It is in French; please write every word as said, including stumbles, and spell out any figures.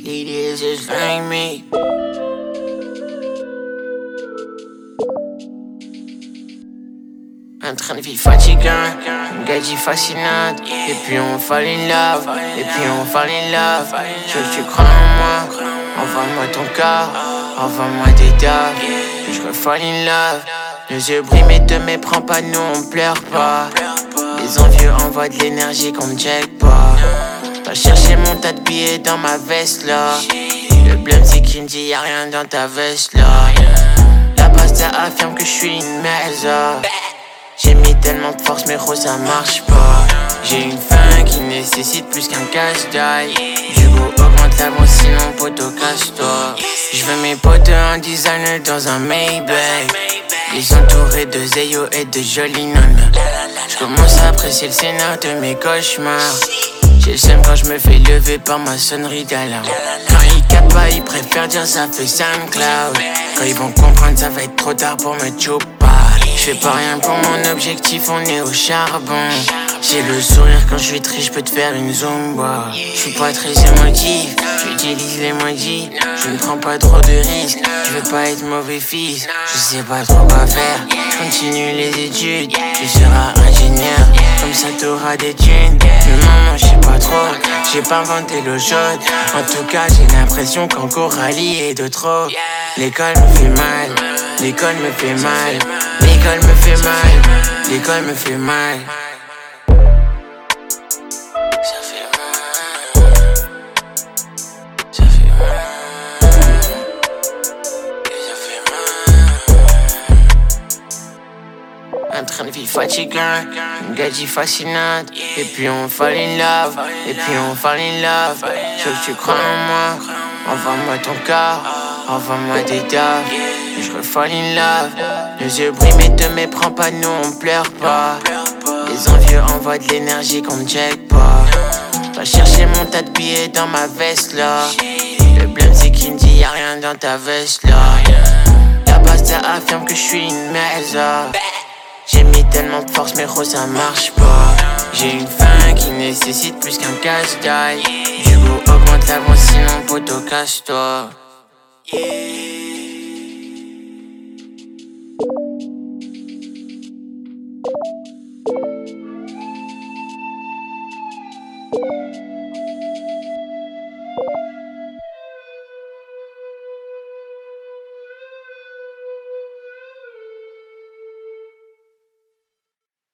Ladies just like me. Un train de vie fatigant, une gadget fascinante. Et puis on fall in love, et puis on fall in love. Je veux que tu crois en moi, envoie-moi ton corps, envoie-moi des doves. Je veux fall in love. Les yeux brillent mais te méprends pas, nous on pleure pas. Les envieux envoient de l'énergie qu'on ne check pas. T'as cherché mon tas de billets dans ma veste là. Le blême c'est qu'il me dit y'a rien dans ta veste là. La pasta affirme que je suis une merde. J'ai mis tellement de force mais gros ça marche pas. J'ai une faim qui nécessite plus qu'un casse-dalle. Du coup augmente l'avant sinon poteau casse-toi. J'veux mes potes en designer dans un Maybach. Les entourés de Zeyo et de jolies nanas. J'commence à apprécier le scénar de mes cauchemars. J'ai le seum quand j'me fais lever par ma sonnerie d'alarme. Quand ils capent pas, ils préfèrent dire ça fait SoundCloud. Quand ils vont comprendre ça va être trop tard pour me chopper. J'fais pas rien pour mon objectif, on est au charbon. J'ai le sourire quand je suis triste, j'peux te faire une zumba. J'suis pas très émotif, j'utilise les maudits. Je ne prends pas trop de risques, je veux pas être mauvais fils. Je sais pas trop quoi faire, j'continue les études. Tu seras ingénieur, comme ça t'auras des thunes. Mais maman j'sais pas trop, j'ai pas inventé l'eau chaude. En tout cas j'ai l'impression qu'en Coralie est de trop. L'école me fait mal, l'école me fait mal. L'école me fait mal, l'école me fait mal. Ça fait mal, ça fait mal, ça fait mal. Un train de vie fatigant, une gadget fascinante. Et puis on fall in love, et puis on fall in love. Je veux que tu crois en moi, envoie-moi ton corps, envoie-moi des doves. Je veux fall in love. Les yeux brillent mais te méprends pas, nous on pleure pas. Les envieux envoient de l'énergie qu'on ne check pas. T'as cherché mon tas de billets dans ma veste là. Le blême c'est qu'il me dit y'a rien dans ta veste là. La pasta affirme que je suis une merde. J'ai mis tellement de force mais gros ça marche pas. J'ai une faim qui nécessite plus qu'un casse-dalle. Du coup augmente l'avant sinon poteau casse-toi. Yeah.